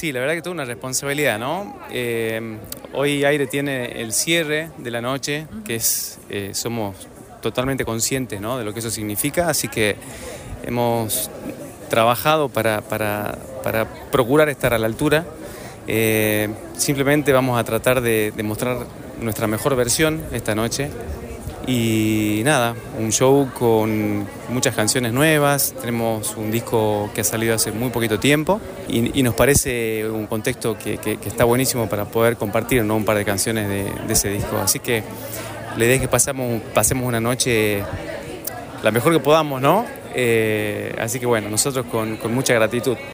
Sí, la verdad que toda una responsabilidad, ¿no? Hoy Aire tiene el cierre de la noche, que es, somos totalmente conscientes, ¿no?, de lo que eso significa, así que hemos trabajado para procurar estar a la altura. Simplemente vamos a tratar de mostrar nuestra mejor versión esta noche. Y nada, un show con muchas canciones nuevas, tenemos un disco que ha salido hace muy poquito tiempo y nos parece un contexto que está buenísimo para poder compartir, ¿no?, un par de canciones de ese disco. Así que la idea es que pasemos una noche la mejor que podamos, ¿no? Así que bueno, nosotros con mucha gratitud.